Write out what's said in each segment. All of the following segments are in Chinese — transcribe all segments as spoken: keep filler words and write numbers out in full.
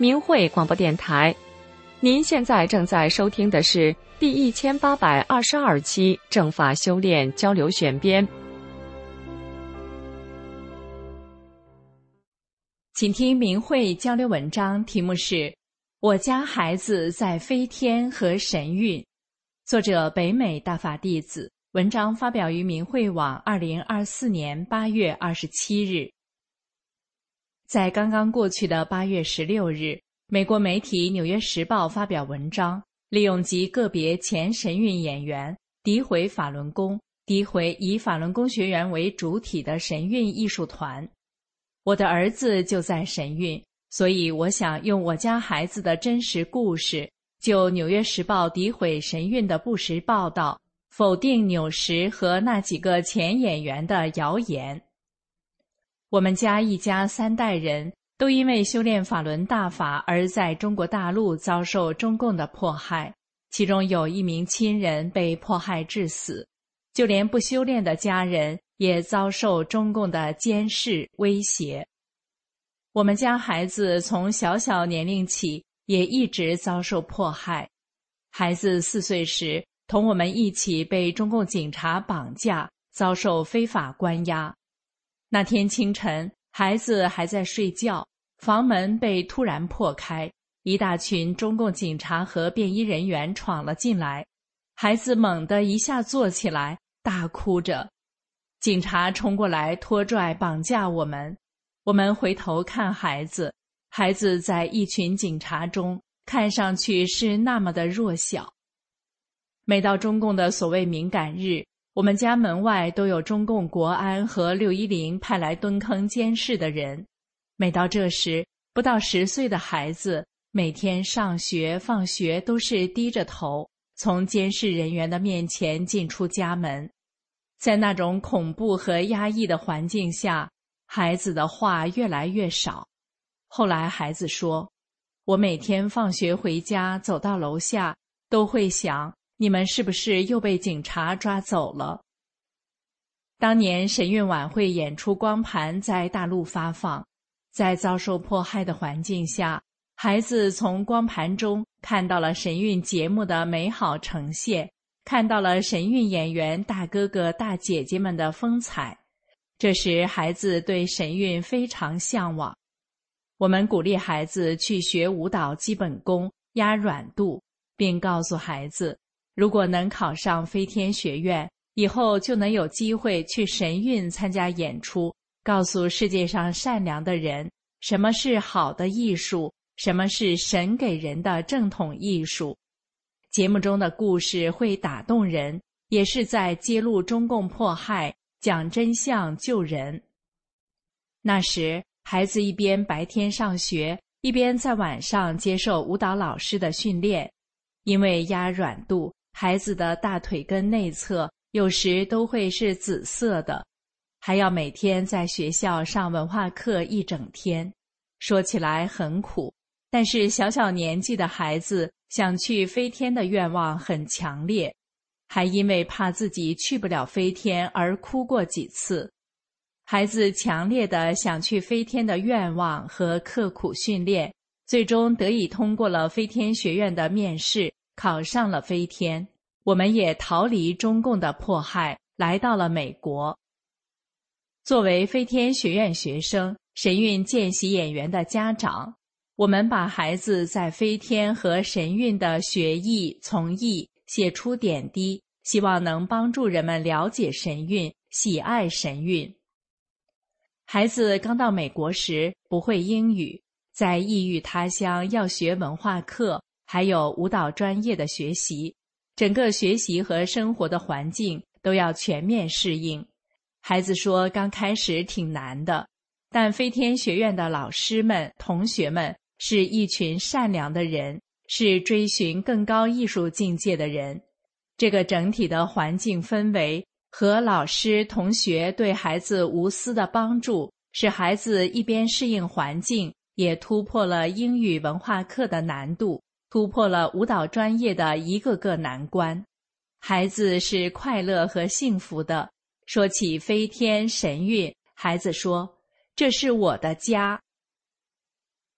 明慧广播电台。您现在正在收听的是第一千八百二十二期正法修炼交流选编。请听明慧交流文章，题目是《我家孩子在飞天和神韵》，作者北美大法弟子，文章发表于明慧网二零二四年八月二十七日。在刚刚过去的八月十六日，美国媒体《纽约时报》发表文章，利用及个别前神韵演员诋毁法轮功，诋毁以法轮功学员为主体的神韵艺术团。我的儿子就在神韵，所以我想用我家孩子的真实故事，就《纽约时报》诋毁神韵的不实报道，否定纽时和那几个前演员的谣言。我们家一家三代人都因为修炼法轮大法而在中国大陆遭受中共的迫害，其中有一名亲人被迫害致死，就连不修炼的家人也遭受中共的监视威胁。我们家孩子从小小年龄起也一直遭受迫害。孩子四岁时同我们一起被中共警察绑架，遭受非法关押。那天清晨，孩子还在睡觉，房门被突然破开，一大群中共警察和便衣人员闯了进来，孩子猛地一下坐起来，大哭着。警察冲过来拖拽绑架我们，我们回头看孩子，孩子在一群警察中看上去是那么的弱小。每到中共的所谓敏感日，我们家门外都有中共国安和六一零派来蹲坑监视的人。每到这时，不到十岁的孩子每天上学放学都是低着头从监视人员的面前进出家门。在那种恐怖和压抑的环境下，孩子的话越来越少。后来孩子说，我每天放学回家走到楼下都会想，你们是不是又被警察抓走了？当年神韵晚会演出光盘在大陆发放，在遭受迫害的环境下，孩子从光盘中看到了神韵节目的美好呈现，看到了神韵演员大哥哥大姐姐们的风采。这时孩子对神韵非常向往。我们鼓励孩子去学舞蹈基本功，压软度，并告诉孩子，如果能考上飞天学院，以后就能有机会去神韵参加演出，告诉世界上善良的人，什么是好的艺术，什么是神给人的正统艺术。节目中的故事会打动人，也是在揭露中共迫害，讲真相救人。那时孩子一边白天上学，一边在晚上接受舞蹈老师的训练。因为压软度，孩子的大腿根内侧有时都会是紫色的，还要每天在学校上文化课一整天。说起来很苦，但是小小年纪的孩子想去飞天的愿望很强烈，还因为怕自己去不了飞天而哭过几次。孩子强烈的想去飞天的愿望和刻苦训练，最终得以通过了飞天学院的面试，考上了飞天。我们也逃离中共的迫害，来到了美国。作为飞天学院学生，神韵见习演员的家长，我们把孩子在飞天和神韵的学艺从艺写出点滴，希望能帮助人们了解神韵，喜爱神韵。孩子刚到美国时不会英语，在异域他乡要学文化课，还有舞蹈专业的学习，整个学习和生活的环境都要全面适应。孩子说刚开始挺难的，但飞天学院的老师们、同学们是一群善良的人，是追寻更高艺术境界的人。这个整体的环境氛围和老师、同学对孩子无私的帮助，使孩子一边适应环境，也突破了英语文化课的难度，突破了舞蹈专业的一个个难关。孩子是快乐和幸福的。说起飞天神韵，孩子说，这是我的家。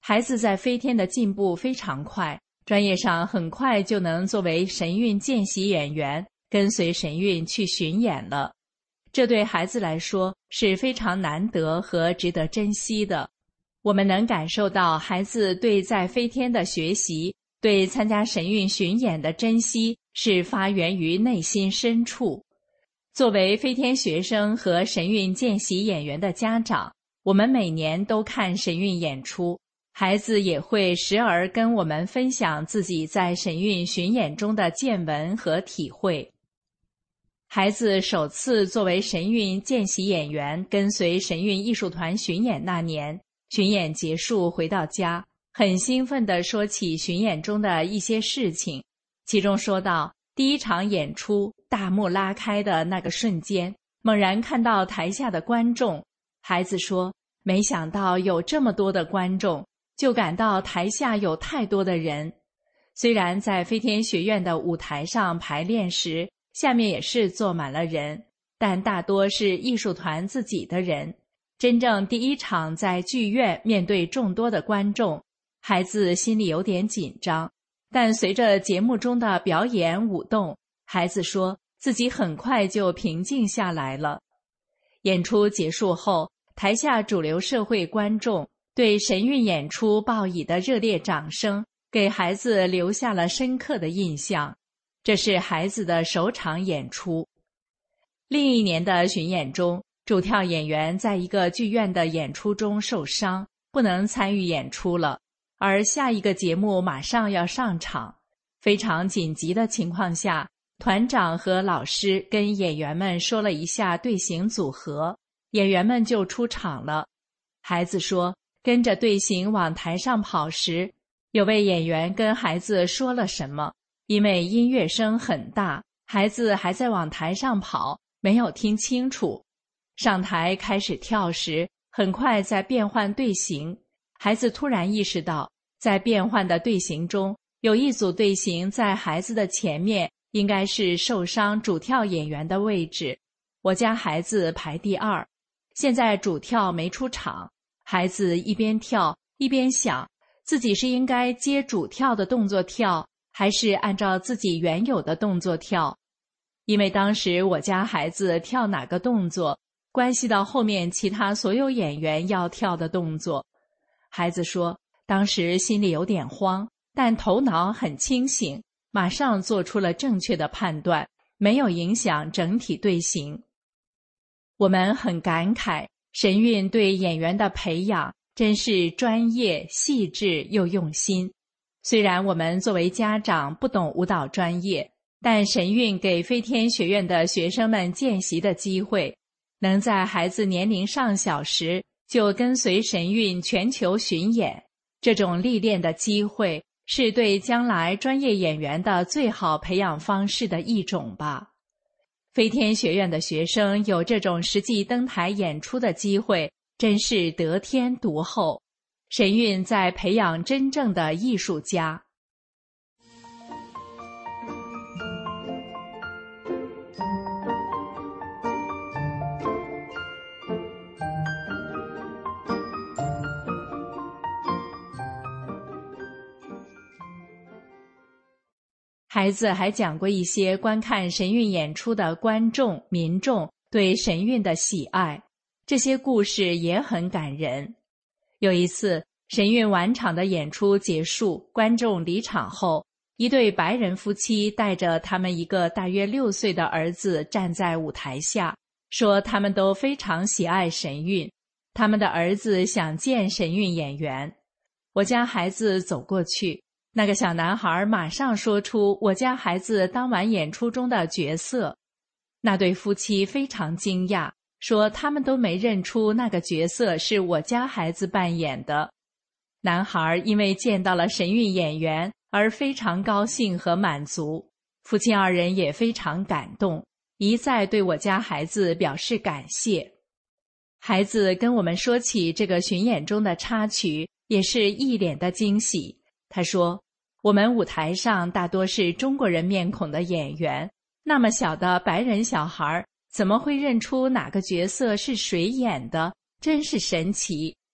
孩子在飞天的进步非常快，专业上很快就能作为神韵见习演员，跟随神韵去巡演了。这对孩子来说是非常难得和值得珍惜的。我们能感受到孩子对在飞天的学习，对参加神韵巡演的珍惜，是发源于内心深处。作为飞天学生和神韵见习演员的家长，我们每年都看神韵演出，孩子也会时而跟我们分享自己在神韵巡演中的见闻和体会。孩子首次作为神韵见习演员跟随神韵艺术团巡演那年，巡演结束回到家，很兴奋地说起巡演中的一些事情，其中说到第一场演出大幕拉开的那个瞬间，猛然看到台下的观众，孩子说没想到有这么多的观众，就感到台下有太多的人。虽然在飞天学院的舞台上排练时，下面也是坐满了人，但大多是艺术团自己的人。真正第一场在剧院面对众多的观众，孩子心里有点紧张，但随着节目中的表演舞动，孩子说自己很快就平静下来了。演出结束后，台下主流社会观众对神韵演出报以的热烈掌声，给孩子留下了深刻的印象。这是孩子的首场演出。另一年的巡演中，主跳演员在一个剧院的演出中受伤，不能参与演出了，而下一个节目马上要上场。非常紧急的情况下，团长和老师跟演员们说了一下队形组合，演员们就出场了。孩子说，跟着队形往台上跑时，有位演员跟孩子说了什么，因为音乐声很大，孩子还在往台上跑，没有听清楚。上台开始跳时，很快在变换队形，孩子突然意识到，在变换的队形中，有一组队形在孩子的前面，应该是受伤主跳演员的位置。我家孩子排第二，现在主跳没出场，孩子一边跳一边想，自己是应该接主跳的动作跳，还是按照自己原有的动作跳。因为当时我家孩子跳哪个动作，关系到后面其他所有演员要跳的动作。孩子说，当时心里有点慌，但头脑很清醒，马上做出了正确的判断，没有影响整体队形。我们很感慨，神韵对演员的培养真是专业、细致又用心。虽然我们作为家长不懂舞蹈专业，但神韵给飞天学院的学生们见习的机会，能在孩子年龄尚小时就跟随神韵全球巡演，这种历练的机会是对将来专业演员的最好培养方式的一种吧。飞天学院的学生有这种实际登台演出的机会，真是得天独厚。神韵在培养真正的艺术家。孩子还讲过一些观看神韵演出的观众、民众对神韵的喜爱，这些故事也很感人。有一次，神韵晚场的演出结束，观众离场后，一对白人夫妻带着他们一个大约六岁的儿子站在舞台下，说他们都非常喜爱神韵，他们的儿子想见神韵演员。我家孩子走过去，那个小男孩马上说出我家孩子当晚演出中的角色。那对夫妻非常惊讶，说他们都没认出那个角色是我家孩子扮演的。男孩因为见到了神韵演员而非常高兴和满足，夫妻二人也非常感动，一再对我家孩子表示感谢。孩子跟我们说起这个巡演中的插曲，也是一脸的惊喜。他说，我们舞台上大多是中国人面孔的演员，那么小的白人小孩怎么会认出哪个角色是谁演的，真是神奇。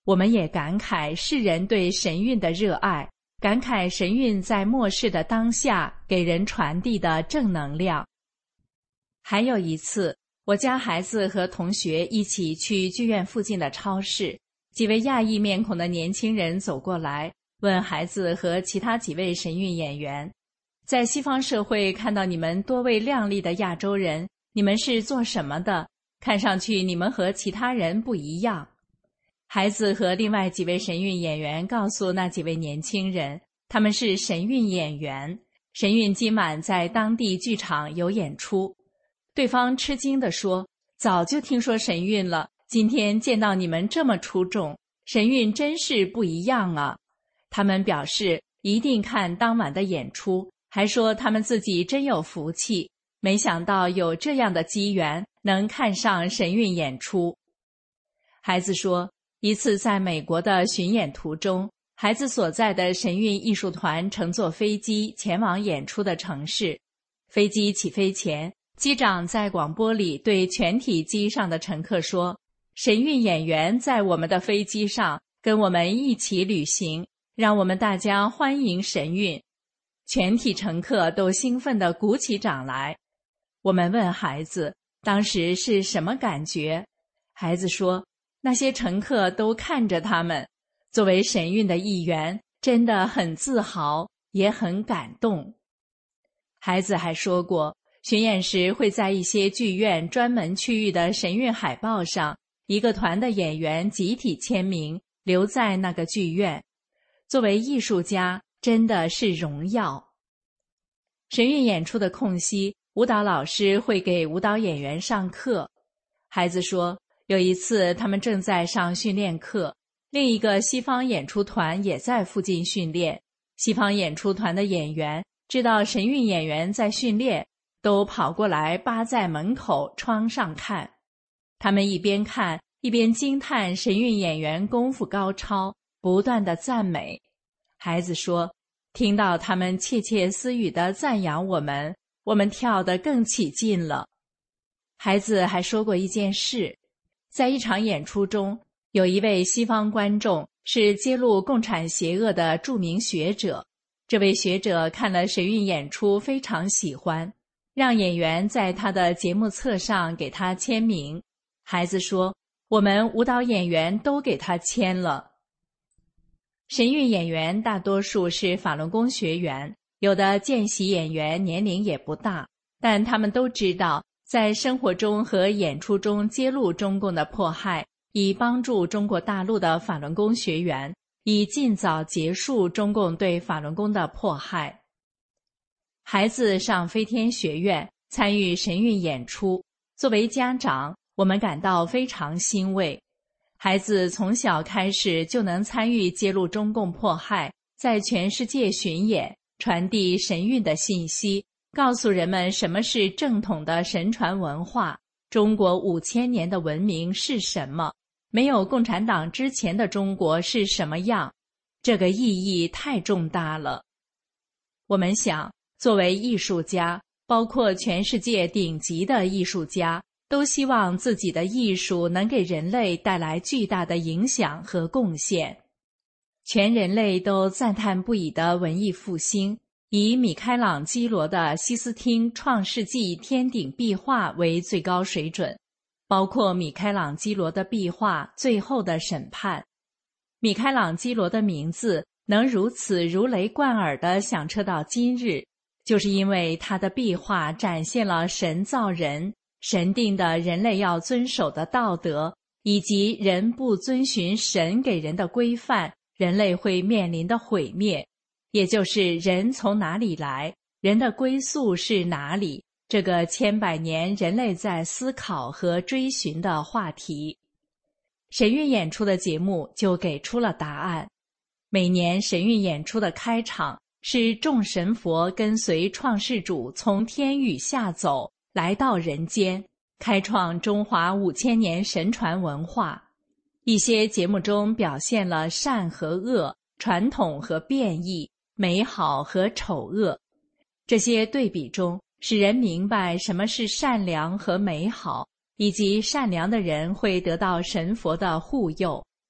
我们也感慨世人对神韵的热爱，感慨神韵在末世的当下给人传递的正能量。还有一次，我家孩子和同学一起去剧院附近的超市，几位亚裔面孔的年轻人走过来，问孩子和其他几位神韵演员，在西方社会看到你们多位靓丽的亚洲人，你们是做什么的？看上去你们和其他人不一样。孩子和另外几位神韵演员告诉那几位年轻人，他们是神韵演员，神韵今晚在当地剧场有演出。对方吃惊地说，早就听说神韵了，今天见到你们这么出众，神韵真是不一样啊。他们表示一定看当晚的演出，还说他们自己真有福气，没想到有这样的机缘能看上神韵演出。孩子说，一次在美国的巡演途中，孩子所在的神韵艺术团乘坐飞机前往演出的城市。飞机起飞前，机长在广播里对全体机上的乘客说，神韵演员在我们的飞机上跟我们一起旅行，让我们大家欢迎神韵。全体乘客都兴奋地鼓起掌来。我们问孩子，当时是什么感觉？孩子说，那些乘客都看着他们，作为神韵的一员，真的很自豪，也很感动。孩子还说过，巡演时会在一些剧院专门区域的神韵海报上，一个团的演员集体签名，留在那个剧院。作为艺术家，真的是荣耀。神韵演出的空隙，舞蹈老师会给舞蹈演员上课。孩子说，有一次他们正在上训练课，另一个西方演出团也在附近训练。西方演出团的演员知道神韵演员在训练，都跑过来扒在门口窗上看。他们一边看一边惊叹神韵演员功夫高超，不断地赞美。孩子说，听到他们窃窃私语地赞扬我们，我们跳得更起劲了。孩子还说过一件事，在一场演出中，有一位西方观众是揭露共产邪恶的著名学者。这位学者看了神韵演出非常喜欢，让演员在他的节目册上给他签名。孩子说，我们舞蹈演员都给他签了。神韵演员大多数是法轮功学员，有的见习演员年龄也不大，但他们都知道在生活中和演出中揭露中共的迫害，以帮助中国大陆的法轮功学员，以尽早结束中共对法轮功的迫害。孩子上飞天学院参与神韵演出，作为家长，我们感到非常欣慰。孩子从小开始就能参与揭露中共迫害，在全世界巡演，传递神韵的信息，告诉人们什么是正统的神传文化，中国五千年的文明是什么，没有共产党之前的中国是什么样，这个意义太重大了。我们想，作为艺术家，包括全世界顶级的艺术家，都希望自己的艺术能给人类带来巨大的影响和贡献。全人类都赞叹不已的文艺复兴，以米开朗基罗的西斯汀创世纪天顶壁画为最高水准，包括米开朗基罗的壁画《最后的审判》。米开朗基罗的名字能如此如雷贯耳地响彻到今日，就是因为他的壁画展现了神造人，神定的人类要遵守的道德，以及人不遵循神给人的规范，人类会面临的毁灭，也就是人从哪里来，人的归宿是哪里，这个千百年人类在思考和追寻的话题。神韵演出的节目就给出了答案。每年神韵演出的开场是众神佛跟随创世主从天宇下走，来到人间，开创中华五千年神传文化。一些节目中表现了善和恶、传统和变异、美好和丑恶。这些对比中，使人明白什么是善良和美好，以及善良的人会得到神佛的护佑。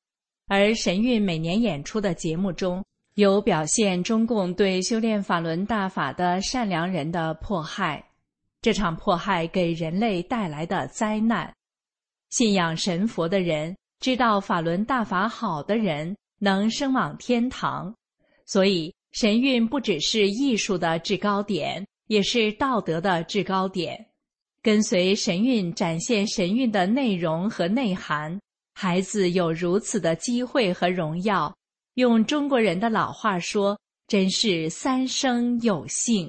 而神韵每年演出的节目中，有表现中共对修炼法轮大法的善良人的迫害，这场迫害给人类带来的灾难。信仰神佛的人，知道法轮大法好的人，能升往天堂。所以神韵不只是艺术的制高点，也是道德的制高点。跟随神韵展现神韵的内容和内涵，孩子有如此的机会和荣耀，用中国人的老话说，真是三生有幸。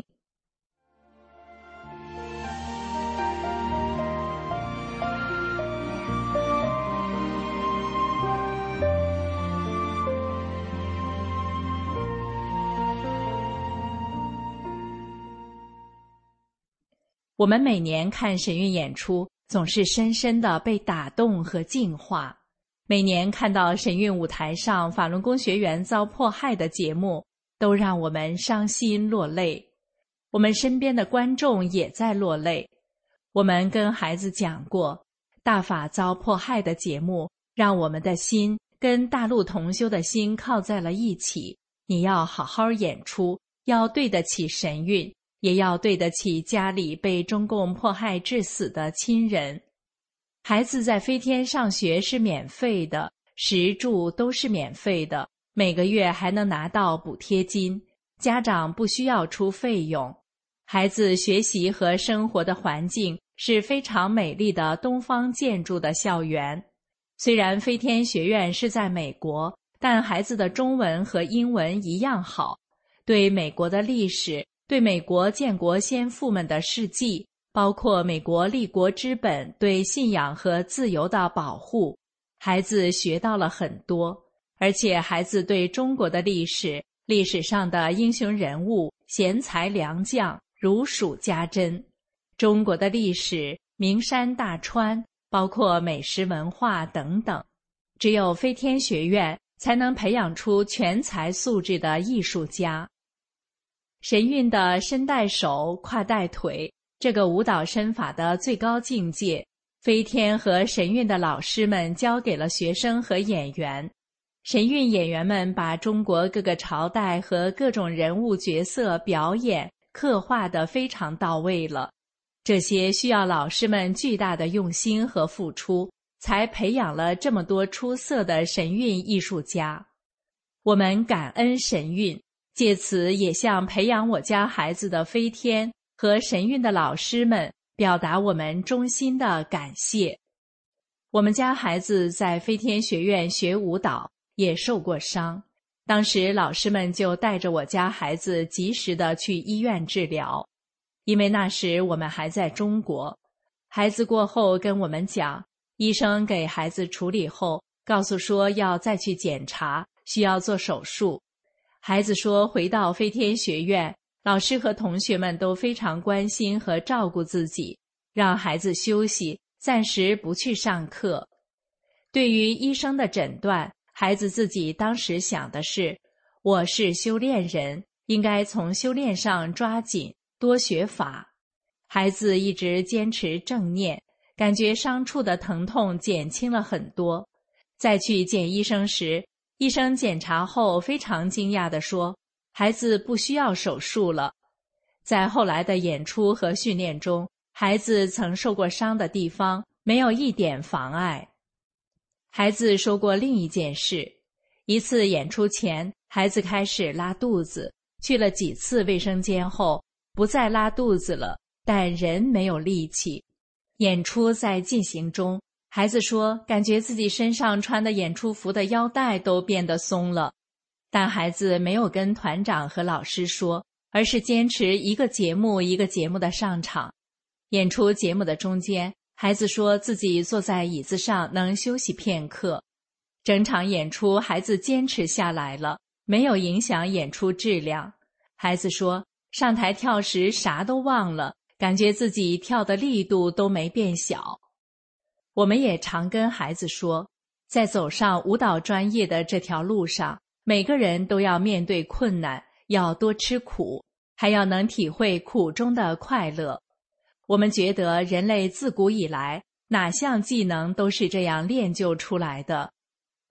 我们每年看神韵演出，总是深深地被打动和净化。每年看到神韵舞台上法轮功学员遭迫害的节目，都让我们伤心落泪。我们身边的观众也在落泪。我们跟孩子讲过，大法遭迫害的节目，让我们的心跟大陆同修的心靠在了一起。你要好好演出，要对得起神韵，也要对得起家里被中共迫害致死的亲人。孩子在飞天上学是免费的，食住都是免费的，每个月还能拿到补贴金，家长不需要出费用。孩子学习和生活的环境是非常美丽的东方建筑的校园。虽然飞天学院是在美国，但孩子的中文和英文一样好，对美国的历史，对美国建国先父们的事迹，包括美国立国之本对信仰和自由的保护，孩子学到了很多。而且孩子对中国的历史，历史上的英雄人物、贤才良将如数家珍。中国的历史，名山大川，包括美食文化等等。只有飞天学院才能培养出全才素质的艺术家。神韵的身带手，胯带腿，这个舞蹈身法的最高境界，飞天和神韵的老师们教给了学生和演员。神韵演员们把中国各个朝代和各种人物角色表演刻画得非常到位了。这些需要老师们巨大的用心和付出，才培养了这么多出色的神韵艺术家。我们感恩神韵，借此也向培养我家孩子的飞天和神韵的老师们表达我们衷心的感谢。我们家孩子在飞天学院学舞蹈，也受过伤，当时老师们就带着我家孩子及时的去医院治疗。因为那时我们还在中国，孩子过后跟我们讲，医生给孩子处理后，告诉说要再去检查，需要做手术。孩子说回到飞天学院，老师和同学们都非常关心和照顾自己，让孩子休息，暂时不去上课。对于医生的诊断，孩子自己当时想的是，我是修炼人，应该从修炼上抓紧，多学法。孩子一直坚持正念，感觉伤处的疼痛减轻了很多。再去见医生时，医生检查后非常惊讶地说，孩子不需要手术了。在后来的演出和训练中，孩子曾受过伤的地方没有一点妨碍。孩子说过另一件事，一次演出前，孩子开始拉肚子，去了几次卫生间后，不再拉肚子了，但人没有力气。演出在进行中，孩子说感觉自己身上穿的演出服的腰带都变得松了，但孩子没有跟团长和老师说，而是坚持一个节目一个节目的上场。演出节目的中间，孩子说自己坐在椅子上能休息片刻。整场演出孩子坚持下来了，没有影响演出质量。孩子说上台跳时啥都忘了，感觉自己跳的力度都没变小。我们也常跟孩子说，在走上舞蹈专业的这条路上，每个人都要面对困难，要多吃苦，还要能体会苦中的快乐。我们觉得人类自古以来哪项技能都是这样练就出来的。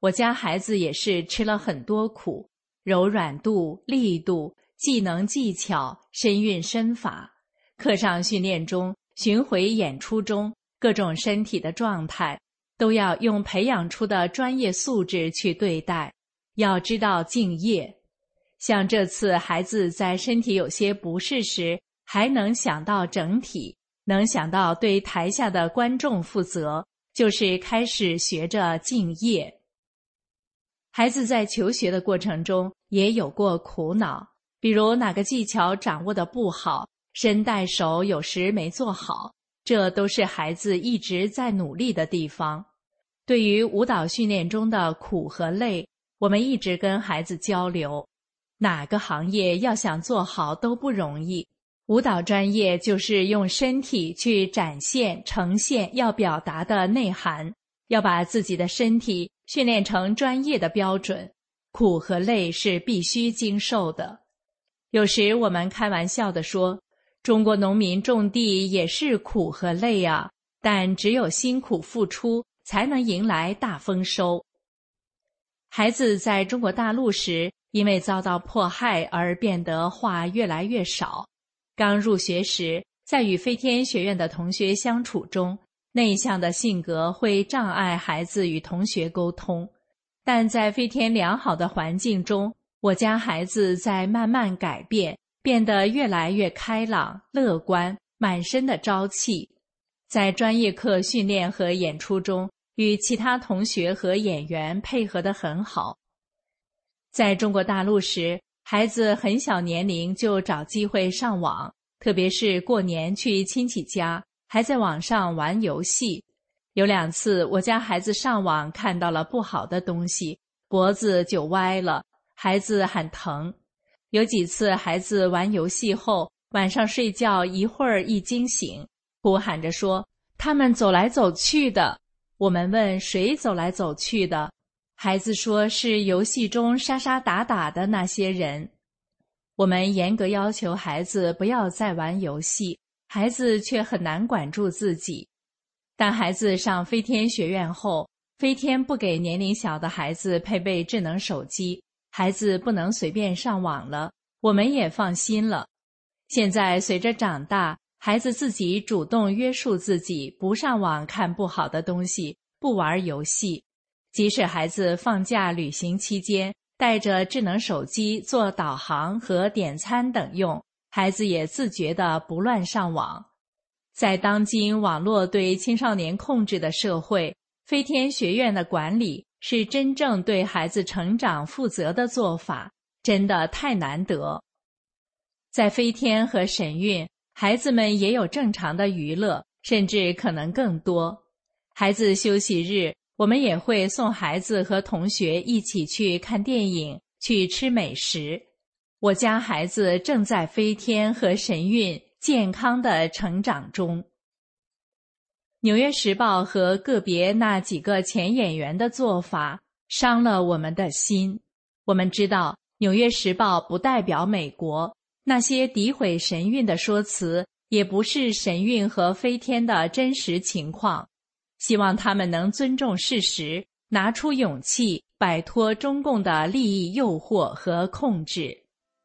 我家孩子也是吃了很多苦，柔软度、力度、技能技巧、身韵身法，课上训练中、巡回演出中，各种身体的状态，都要用培养出的专业素质去对待，要知道敬业。像这次孩子在身体有些不适时，还能想到整体，能想到对台下的观众负责，就是开始学着敬业。孩子在求学的过程中也有过苦恼，比如哪个技巧掌握得不好，身带手有时没做好，这都是孩子一直在努力的地方。对于舞蹈训练中的苦和累，我们一直跟孩子交流，哪个行业要想做好都不容易，舞蹈专业就是用身体去展现、呈现要表达的内涵，要把自己的身体训练成专业的标准，苦和累是必须经受的。有时我们开玩笑地说，中国农民种地也是苦和累啊，但只有辛苦付出，才能迎来大丰收。孩子在中国大陆时，因为遭到迫害而变得话越来越少。刚入学时，在与飞天学院的同学相处中，内向的性格会障碍孩子与同学沟通，但在飞天良好的环境中，我家孩子在慢慢改变，变得越来越开朗、乐观，满身的朝气。在专业课训练和演出中，与其他同学和演员配合得很好。在中国大陆时，孩子很小年龄就找机会上网，特别是过年去亲戚家，还在网上玩游戏。有两次我家孩子上网看到了不好的东西，脖子就歪了，孩子很疼。有几次孩子玩游戏后，晚上睡觉一会儿一惊醒，哭喊着说他们走来走去的。我们问谁走来走去的，孩子说是游戏中杀杀打打的那些人。我们严格要求孩子不要再玩游戏，孩子却很难管住自己。但孩子上飞天学院后，飞天不给年龄小的孩子配备智能手机，孩子不能随便上网了，我们也放心了。现在随着长大，孩子自己主动约束自己，不上网看不好的东西，不玩游戏。即使孩子放假旅行期间带着智能手机做导航和点餐等用，孩子也自觉地不乱上网。在当今网络对青少年控制的社会，飞天学院的管理是真正对孩子成长负责的做法，真的太难得。在飞天和神韵，孩子们也有正常的娱乐，甚至可能更多。孩子休息日，我们也会送孩子和同学一起去看电影，去吃美食。我家孩子正在飞天和神韵健康的成长中。纽约时报和个别那几个前演员的做法伤了我们的心。我们知道纽约时报不代表美国，那些诋毁神韵的说辞也不是神韵和飞天的真实情况。希望他们能尊重事实，拿出勇气，摆脱中共的利益诱惑和控制。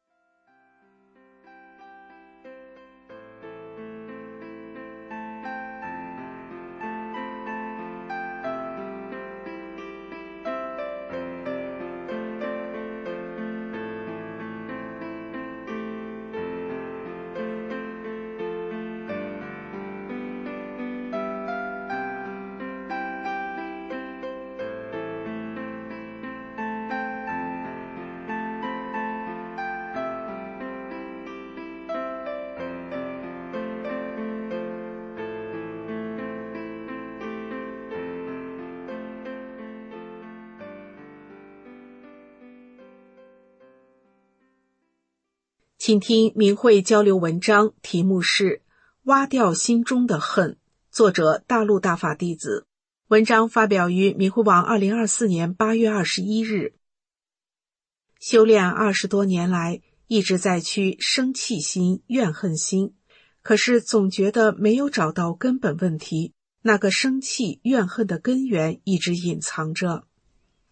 请听明慧交流文章，题目是挖掉心中的恨，作者大陆大法弟子。文章发表于明慧网二零二四年八月二十一日。修炼二十多年来，一直在驱生气心、怨恨心，可是总觉得没有找到根本问题，那个生气怨恨的根源一直隐藏着。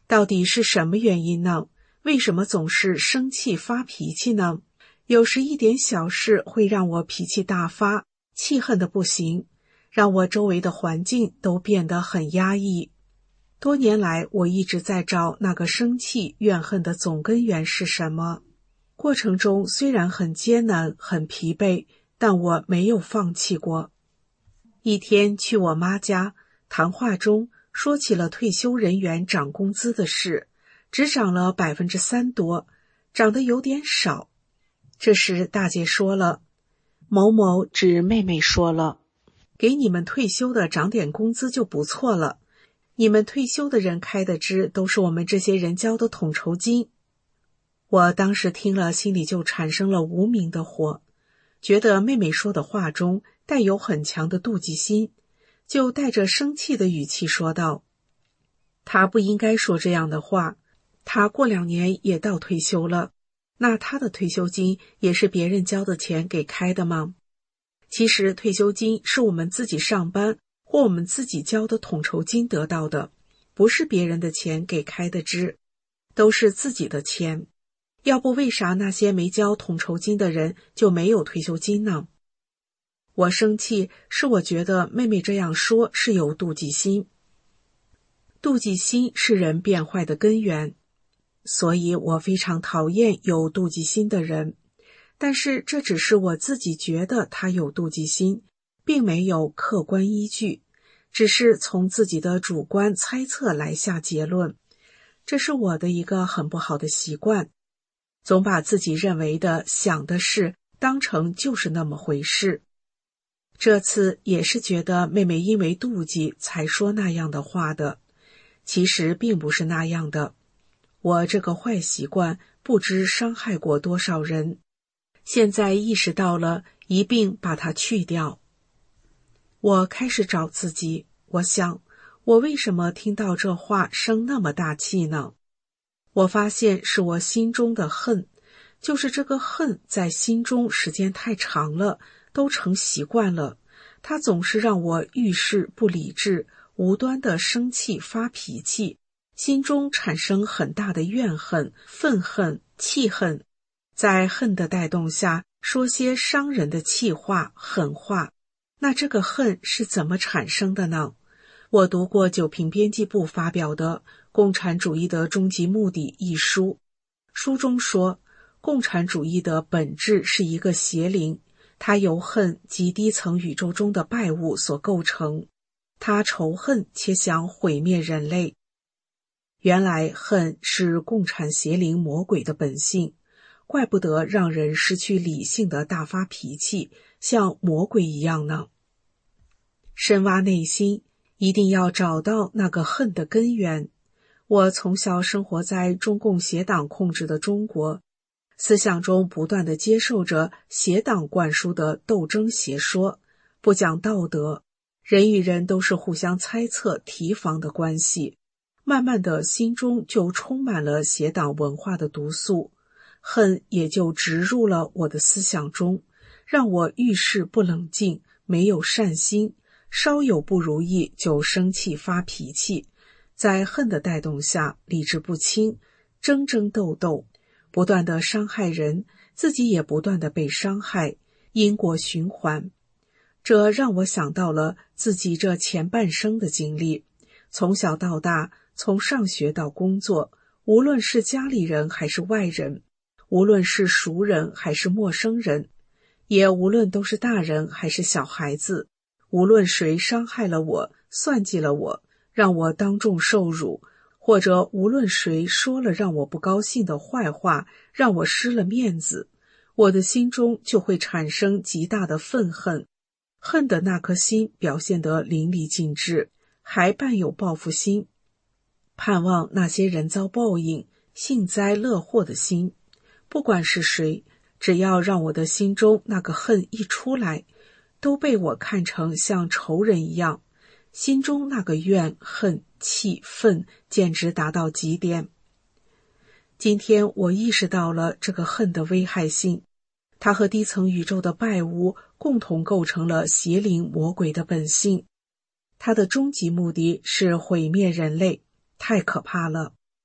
到底是什么原因呢？为什么总是生气发脾气呢？有时一点小事会让我脾气大发，气恨得不行，让我周围的环境都变得很压抑。多年来，我一直在找那个生气怨恨的总根源是什么。过程中虽然很艰难很疲惫，但我没有放弃过。一天去我妈家，谈话中说起了退休人员涨工资的事，只涨了百分之三多，涨得有点少。这时大姐说了，某某指妹妹说了，给你们退休的涨点工资就不错了，你们退休的人开的支都是我们这些人交的统筹金。我当时听了，心里就产生了无名的火，觉得妹妹说的话中带有很强的妒忌心，就带着生气的语气说道，她不应该说这样的话，她过两年也到退休了，那她的退休金也是别人交的钱给开的吗？其实退休金是我们自己上班或我们自己交的统筹金得到的，不是别人的钱给开的支，都是自己的钱。要不为啥那些没交统筹金的人就没有退休金呢？我生气是我觉得妹妹这样说是有妒忌心。妒忌心是人变坏的根源，所以我非常讨厌有妒忌心的人。但是这只是我自己觉得他有妒忌心，并没有客观依据，只是从自己的主观猜测来下结论。这是我的一个很不好的习惯，总把自己认为的想的事当成就是那么回事。这次也是觉得妹妹因为妒忌才说那样的话的，其实并不是那样的。我这个坏习惯不知伤害过多少人，现在意识到了，一并把它去掉。我开始找自己，我想，我为什么听到这话生那么大气呢？我发现是我心中的恨，就是这个恨在心中时间太长了，都成习惯了，它总是让我遇事不理智，无端的生气发脾气，心中产生很大的怨恨、愤恨、气恨，在恨的带动下说些伤人的气话、狠话。那这个恨是怎么产生的呢？我读过九平编辑部发表的《共产主义的终极目的》一书，书中说，共产主义的本质是一个邪灵，它由恨及低层宇宙中的败物所构成，它仇恨且想毁灭人类。原来恨是共产邪灵魔鬼的本性，怪不得让人失去理性的大发脾气，像魔鬼一样呢。深挖内心，一定要找到那个恨的根源。我从小生活在中共邪党控制的中国，思想中不断地接受着邪党灌输的斗争邪说，不讲道德，人与人都是互相猜测提防的关系，慢慢的心中就充满了邪党文化的毒素，恨也就植入了我的思想中，让我遇事不冷静，没有善心，稍有不如意就生气发脾气，在恨的带动下理智不清，争争斗斗，不断的伤害人，自己也不断的被伤害，因果循环。这让我想到了自己这前半生的经历，从小到大，从上学到工作，无论是家里人还是外人，无论是熟人还是陌生人，也无论都是大人还是小孩子，无论谁伤害了我，算计了我，让我当众受辱，或者无论谁说了让我不高兴的坏话，让我失了面子，我的心中就会产生极大的愤恨，恨的那颗心表现得淋漓尽致，还伴有报复心，盼望那些人遭报应，幸灾乐祸的心。不管是谁，只要让我的心中那个恨一出来，都被我看成像仇人一样，心中那个怨恨气愤简直达到极点。今天我意识到了这个恨的危害性，它和低层宇宙的败物共同构成了邪灵魔鬼的本性，它的终极目的是毁灭人类，太可怕了。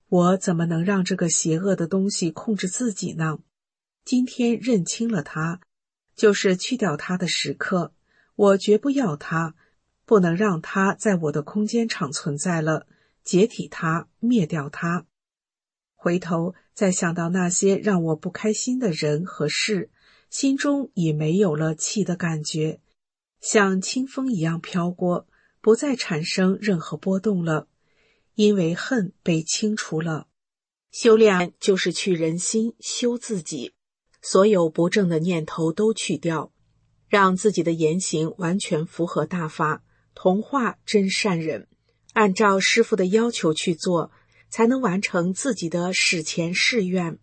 我怎么能让这个邪恶的东西控制自己呢？今天认清了它，就是去掉它的时刻。我绝不要它，不能让它在我的空间场存在了，解体它，灭掉它。回头再想到那些让我不开心的人和事，心中已没有了气的感觉，像清风一样飘过，不再产生任何波动了，因为恨被清除了。修炼就是去人心，修自己，所有不正的念头都去掉，让自己的言行完全符合大法，同化真善人，按照师父的要求去做，才能完成自己的史前誓愿。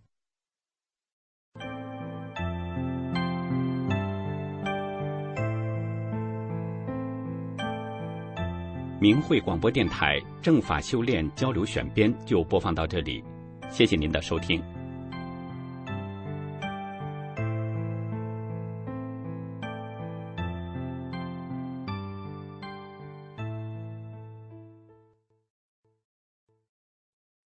明慧广播电台正法修炼交流选编就播放到这里，谢谢您的收听。